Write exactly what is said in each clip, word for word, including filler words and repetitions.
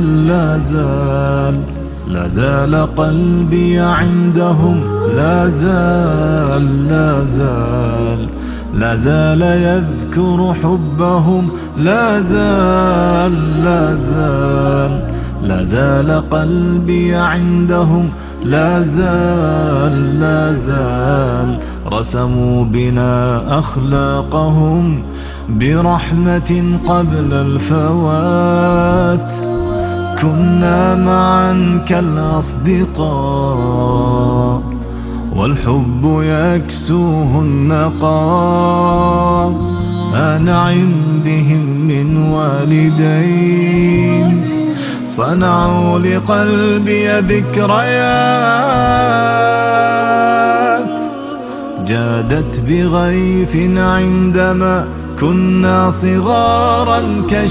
زال لا زال لا زال قلبي عندهم، لا زال لا زال لا زال يذكر حبهم، لا زال لا زال لا زال قلبي عندهم، لا زال لا زال رسموا بنا أخلاقهم برحمة قبل الفوات. كنا معا كالأصدقاء والحب يكسوه النقاء. أنعم بهم من والدين صنعوا لقلبي ذكريات. جادت بغيث عندما كنا صغارا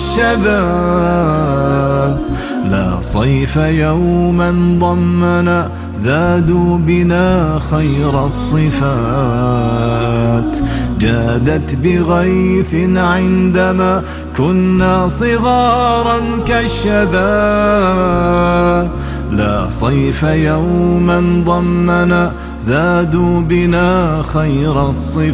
كالشباب. لا صيف يوما ضمنا زادوا بنا خير الصفات. جادت بغيث عندما كنا صغارا كالشباب. لا صيف يوما ضمنا زادوا بنا خير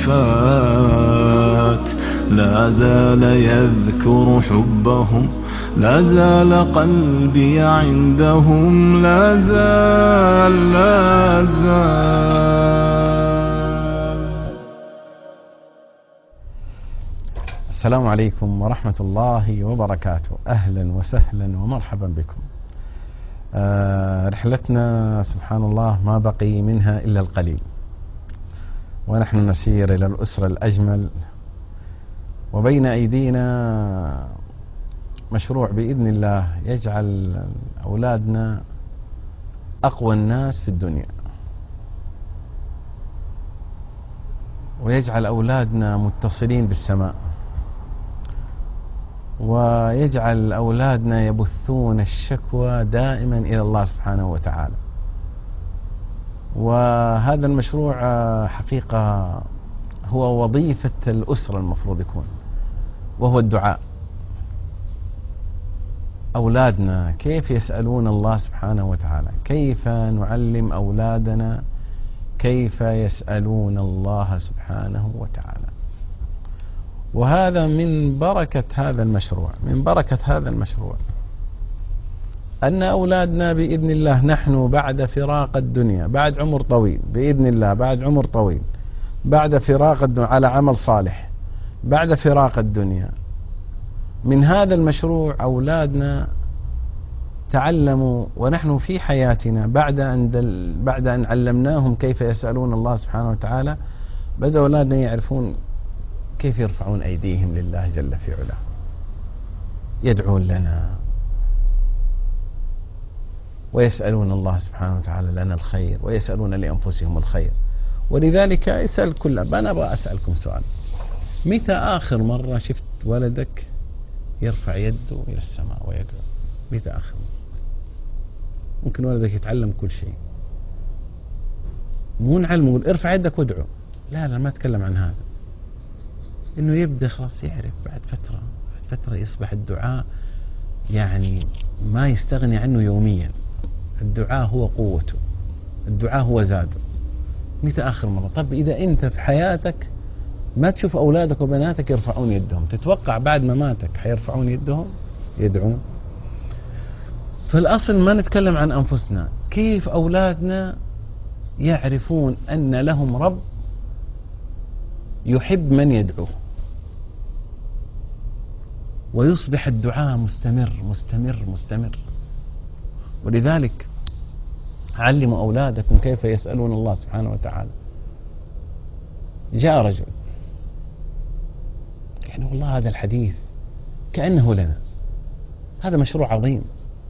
الصفات. لا زال يذكر حبهم، لا زال قلبي عندهم، لا زال لا زال. السلام عليكم ورحمة الله وبركاته. أهلا وسهلا ومرحبا بكم. آه رحلتنا سبحان الله ما بقي منها إلا القليل، ونحن نسير إلى الأسرة الأجمل، وبين أيدينا مشروع بإذن الله يجعل أولادنا أقوى الناس في الدنيا، ويجعل أولادنا متصلين بالسماء، ويجعل أولادنا يبثون الشكوى دائما إلى الله سبحانه وتعالى. وهذا المشروع حقيقة هو وظيفة الأسرة المفروض يكون، وهو الدعاء. أولادنا كيف يسألون الله سبحانه وتعالى؟ كيف نعلم أولادنا كيف يسألون الله سبحانه وتعالى؟ وهذا من بركة هذا المشروع، من بركة هذا المشروع أن أولادنا بإذن الله، نحن بعد فراق الدنيا، بعد عمر طويل بإذن الله، بعد عمر طويل، بعد فراق الدنيا على عمل صالح، بعد فراق الدنيا، من هذا المشروع أولادنا تعلموا ونحن في حياتنا بعد أن دل بعد أن علمناهم كيف يسألون الله سبحانه وتعالى، بدأ أولادنا يعرفون كيف يرفعون أيديهم لله جل في علاه، يدعون لنا ويسألون الله سبحانه وتعالى لنا الخير، ويسألون لأنفسهم الخير. ولذلك اسأل كل أب. أنا أبغى أسألكم سؤال: متى آخر مرة شفت ولدك يرفع يده إلى السماء ويدعو؟ متى آخر مرة؟ ممكن ولدك يتعلم كل شيء، مو نعلمه نقول ارفع يدك وادعو، لا لا ما أتكلم عن هذا. إنه يبدأ خلاص يعرف بعد فترة، بعد فترة يصبح الدعاء يعني ما يستغني عنه يوميا. الدعاء هو قوته، الدعاء هو زاده. متى آخر مرة؟ طب إذا أنت في حياتك ما تشوف أولادك وبناتك يرفعون يدهم، تتوقع بعد ما ماتك حيرفعون يدهم يدعون؟ فالأصل ما نتكلم عن أنفسنا، كيف أولادنا يعرفون أن لهم رب يحب من يدعوه، ويصبح الدعاء مستمر مستمر مستمر. ولذلك علموا أولادكم كيف يسألون الله سبحانه وتعالى. جاء رجل يعني والله هذا الحديث كأنه لنا، هذا مشروع عظيم.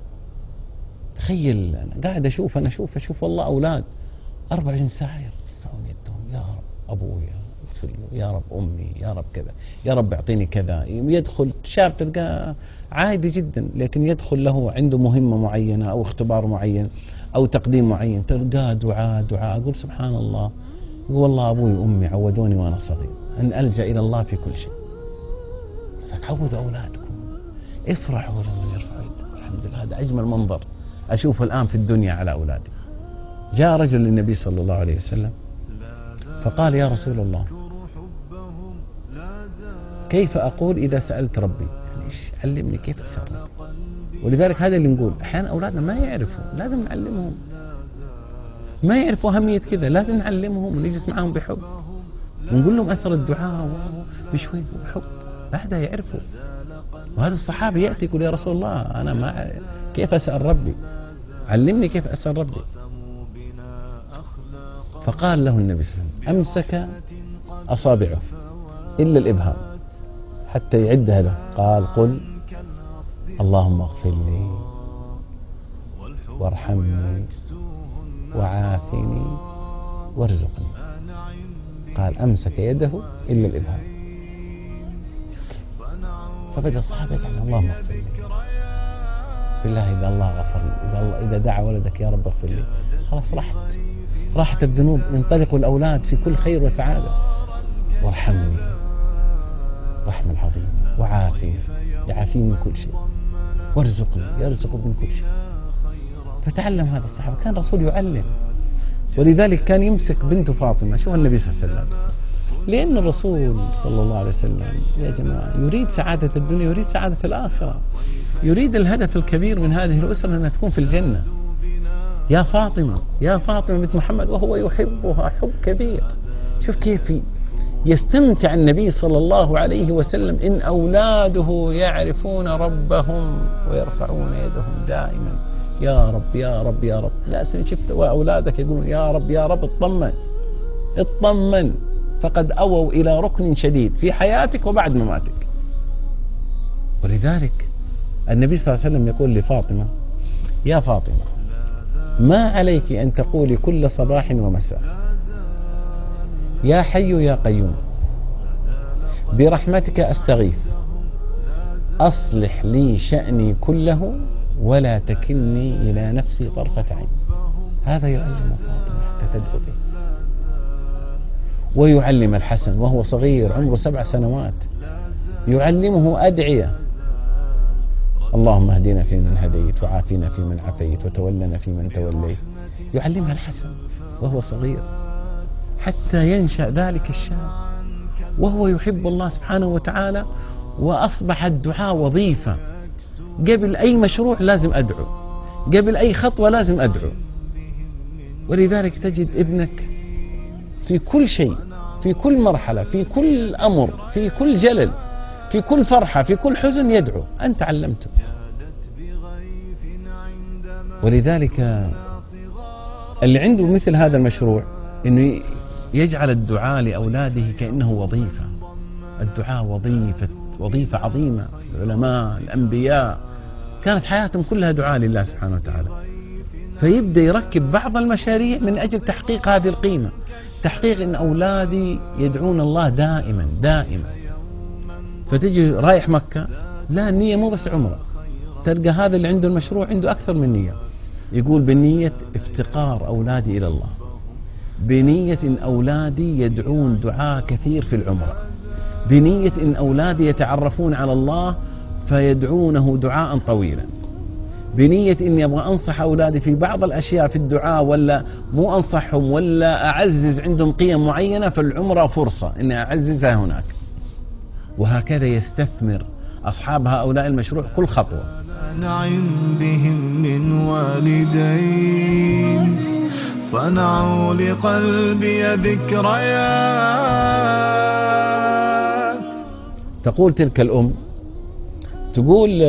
تخيل أنا قاعد أشوف أنا أشوف أشوف والله أولاد أربع وعشرين ساعة يرفعون يدهم: يا رب أبوي اغفر له، يا رب أمي، يا رب كذا، يا رب اعطيني كذا. يدخل شاب تلقاه عادي جدا، لكن يدخل له عنده مهمة معينة أو اختبار معين أو تقديم معين، تلقاه دعاء دعاء. أقول سبحان الله، يقول والله أبوي وأمي عودوني وأنا صغير أن ألجأ إلى الله في كل شيء. فتعودوا أولادكم، افرحوا لما يرفعوا يدهم. الحمد لله هذا أجمل منظر أشوفه الآن في الدنيا على أولادي. جاء رجل للنبي صلى الله عليه وسلم فقال: يا رسول الله، كيف أقول إذا سألت ربي؟ يعني إيش علمني كيف أسأل ربي. ولذلك هذا اللي نقول أحيانا أولادنا ما يعرفوا، لازم نعلمهم. ما يعرفوا أهمية كذا، لازم نعلمهم ونجلس معهم بحب ونقول لهم أثر الدعاء بشوي بحب، بعدها يعرفوا. وهذا الصحابي يأتي يقول: يا رسول الله، أنا ما كيف أسأل ربي، علمني كيف أسأل ربي. فقال له النبي صلى الله عليه وسلم: أمسك أصابعه إلا الإبهام حتى يعدها له. قال: قل اللهم اغفر لي وارحمني وعافني وارزقني. قال: أمسك يده إلا الإبهام. فبدأ الصحابة يتعلم: اللهم اغفر لي، بالله إذا الله غفر لي، إذا, الله إذا دعا ولدك يا رب اغفر لي، خلاص راحت راحت الذنوب، ينطلقوا الأولاد في كل خير وسعادة. وارحمني رحمة العظيم، وعافني يعافيني من كل شيء، وارزقني يرزق من كل شيء. فتعلم هذا الصحابة، كان الرسول يعلم. ولذلك كان يمسك بنت فاطمة. شوف النبي صلى الله عليه وسلم، لأن الرسول صلى الله عليه وسلم يا جماعة يريد سعادة الدنيا، يريد سعادة الآخرة، يريد الهدف الكبير من هذه الأسرة أنها تكون في الجنة. يا فاطمة يا فاطمة بنت محمد، وهو يحبها حب كبير. شوف كيف يستمتع النبي صلى الله عليه وسلم إن أولاده يعرفون ربهم ويرفعون يدهم دائما: يا رب يا رب يا رب. لا شفت وأولادك يقولون: يا رب يا رب. اطمن اطمن، فقد أووا إلى ركن شديد في حياتك وبعد مماتك. ولذلك النبي صلى الله عليه وسلم يقول لفاطمة: يا فاطمة، ما عليك أن تقولي كل صباح ومساء: يا حي يا قيوم برحمتك أستغيث، أصلح لي شأني كله ولا تكلني إلى نفسي طرفة عين. هذا يعلم فاطمة حتى تدعو به. ويعلم الحسن وهو صغير عمره سبع سنوات، يعلمه أدعية: اللهم اهدنا فيمن هديت، وعافنا فيمن عافيت، وتولنا فيمن توليت. يعلمها الحسن وهو صغير حتى ينشأ ذلك الشاب وهو يحب الله سبحانه وتعالى. وأصبح الدعاء وظيفة، قبل أي مشروع لازم أدعو، قبل أي خطوة لازم أدعو. ولذلك تجد ابنك في كل شيء، في كل مرحلة، في كل أمر، في كل جلل، في كل فرحة، في كل حزن يدعو، أنت علمته. ولذلك اللي عنده مثل هذا المشروع إنه يجعل الدعاء لأولاده كأنه وظيفة. الدعاء وظيفة وظيفة عظيمة. العلماء الأنبياء كانت حياتهم كلها دعاء لله سبحانه وتعالى. فيبدأ يركب بعض المشاريع من أجل تحقيق هذه القيمة، تحقيق إن أولادي يدعون الله دائما دائما. فتجي رايح مكة، لا النية مو بس عمره، تلقى هذا اللي عنده المشروع عنده أكثر من نية. يقول: بنية افتقار أولادي إلى الله، بنية إن أولادي يدعون دعاء كثير في العمرة، بنية إن أولادي يتعرفون على الله فيدعونه دعاء طويلا، بنية إني أبغى أنصح أولادي في بعض الأشياء في الدعاء، ولا مو أنصحهم ولا أعزز عندهم قيم معينة، فالعمرة فرصة إني أعززها هناك. وهكذا يستثمر أصحاب هؤلاء المشروع كل خطوة. نعم بهم من والدين، صنعوا لقلبي ذكريات. تقول تلك الأم، تقول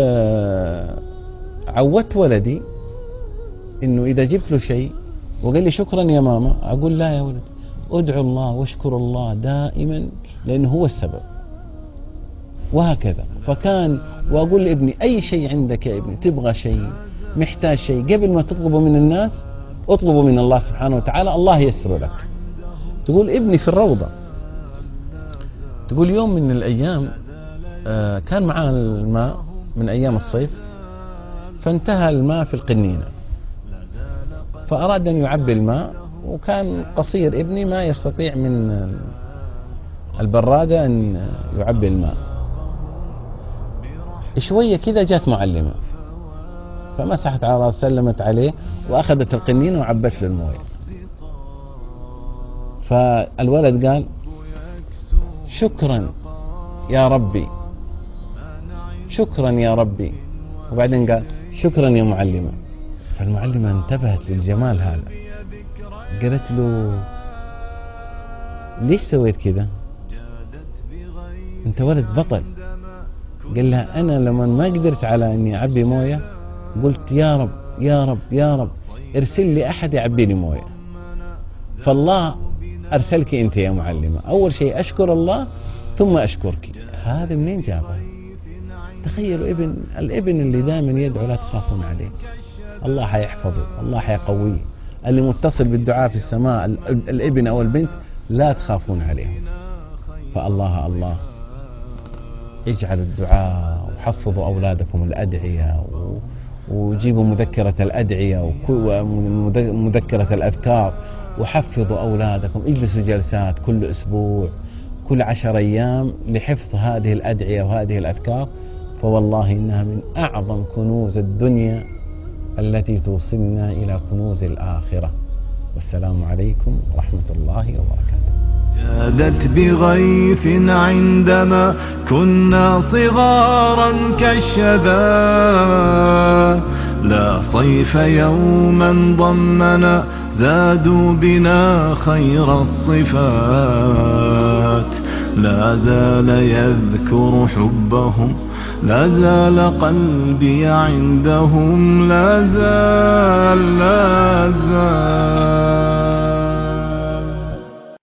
عودت ولدي إنه إذا جبت له شيء وقال لي شكرا يا ماما، أقول لا يا ولد، أدعو الله واشكر الله دائما لأنه هو السبب. وهكذا. فكان وأقول لابني: أي شيء عندك يا ابني، تبغى شيء، محتاج شيء، قبل ما تطلبه من الناس اطلبه من الله سبحانه وتعالى، الله ييسر لك. تقول ابني في الروضة، تقول يوم من الأيام آه كان معاه الماء من أيام الصيف، فانتهى الماء في القنينة، فأراد أن يعبي الماء، وكان قصير ابني ما يستطيع من البرادة أن يعبي الماء. شوية كذا جات معلمة فمسحت على رأسه سلمت عليه وأخذت القنينة وعبت له المويه. فالولد قال شكرا يا ربي، شكرا يا ربي. وبعدين قال شكرا يا معلمة. فالمعلمة انتبهت للجمال هذا، قالت له ليش سويت كذا؟ انت ولد بطل. قال لها انا لما ما قدرت على اني اعبي مويه قلت يا رب يا رب يا رب ارسل لي احد يعبي لي مويه، فالله ارسلك انت يا معلمة. اول شيء اشكر الله ثم اشكرك. هذا منين جابها؟ تخيلوا ابن الابن اللي دائما يدعو لا تخافون عليه، الله حيحفظه، الله حيقويه. اللي متصل بالدعاء في السماء الابن او البنت لا تخافون عليهم. فالله الله اجعلوا الدعاء وحفظوا أولادكم الأدعية وجيبوا مذكرة الأدعية ومذكرة الأذكار وحفظوا أولادكم. اجلسوا جلسات كل أسبوع كل عشر أيام لحفظ هذه الأدعية وهذه الأذكار، فوالله إنها من أعظم كنوز الدنيا التي توصلنا إلى كنوز الآخرة. والسلام عليكم ورحمة الله وبركاته. جادت بغيث عندما كنا صغارا كالشذا، لا صيف يوما ضمنا زادوا بنا خير الصفات. لا زال يذكر حبهم، لا زال قلبي عندهم، لا زال لا زال